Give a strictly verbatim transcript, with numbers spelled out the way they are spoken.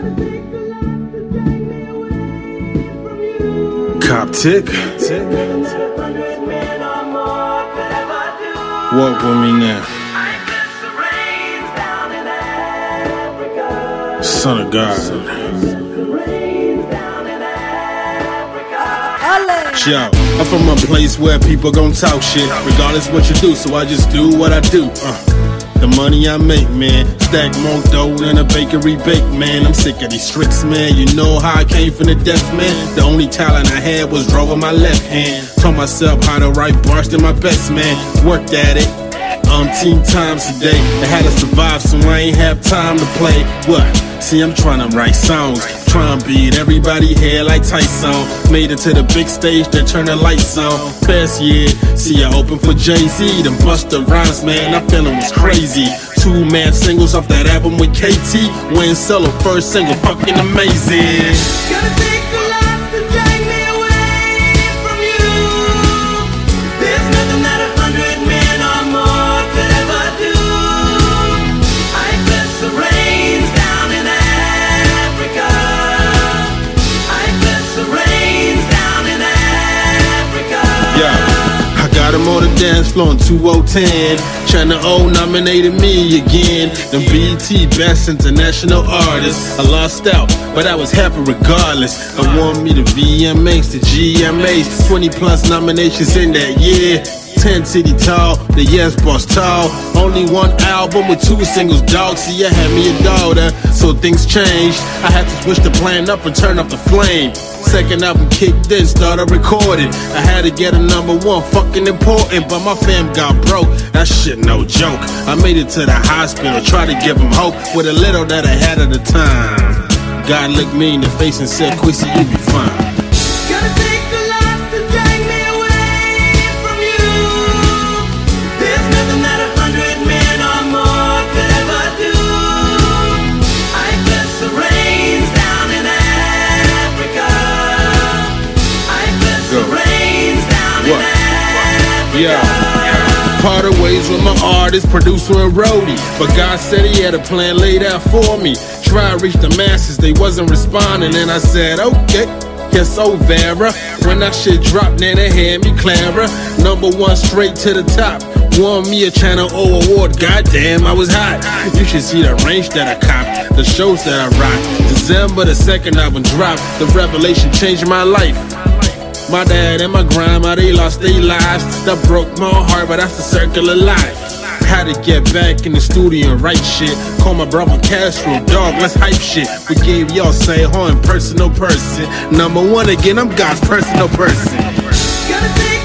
Coptic. Walk with me now. Son of God. Yo, I'm from a place where people gon' talk shit regardless what you do, so I just do what I do. uh. The money I make, man, stack more dough than a bakery bake, man. I'm sick of these tricks, man. You know how I came from the death, man. The only talent I had was draw with my left hand. Taught myself how to write bars to my best, man. Worked at it umpteen times a day. I had to survive, so I ain't have time to play. What? See, I'm trying to write songs, trying to beat everybody here like Tyson. Made it to the big stage that turned the lights on. Past year, see I opened for Jay-Z, them Busta Rhymes, man, that feeling was crazy. Two mad singles off that album with K T. Win solo, first single, fucking amazing. Gotta take a lot to drag me away from you. There's nothing that a hundred men or more could ever do. I bless the rains down in Africa. I bless the rains down in Africa. Yeah, I got him on the dance floor in two thousand ten. Channel O nominated me again. The B E T Best International Artist. I lost out, but I was happy regardless. I won me the V M As, the G M As. twenty plus nominations in that year. ten city tall, the Yes Boss tall. Only one album with two singles, dog. See, I had me a daughter, so things changed. I had to switch the plan up and turn up the flame. Second album kicked in, started recording. I had to get a number one, fucking important. But my fam got broke, that shit no joke. I made it to the hospital, tried to give them hope with a little that I had at the time. God looked me in the face and said, Quincy, you be fine. Gotta take a lot to drag me away from you. There's nothing that a hundred men or more could ever do. I bless the rains down in Africa. I bless the rains down in Africa. Yeah. Parted ways with my artist, producer, and roadie. But God said he had a plan laid out for me. Try to reach the masses, they wasn't responding. And I said, okay, yes, oh Vera. When that shit dropped, then they had me clearer. Number one straight to the top. Won me a Channel O award, goddamn, I was hot. You should see the range that I copped, the shows that I rocked. December the second album dropped, the revelation changed my life. My dad and my grandma, they lost their lives. That broke my heart, but that's the circle of life. Had to get back in the studio and write shit. Call my brother Castro, dog, let's hype shit. We gave y'all say ho in personal person. Number one again, I'm God's personal person. Gotta take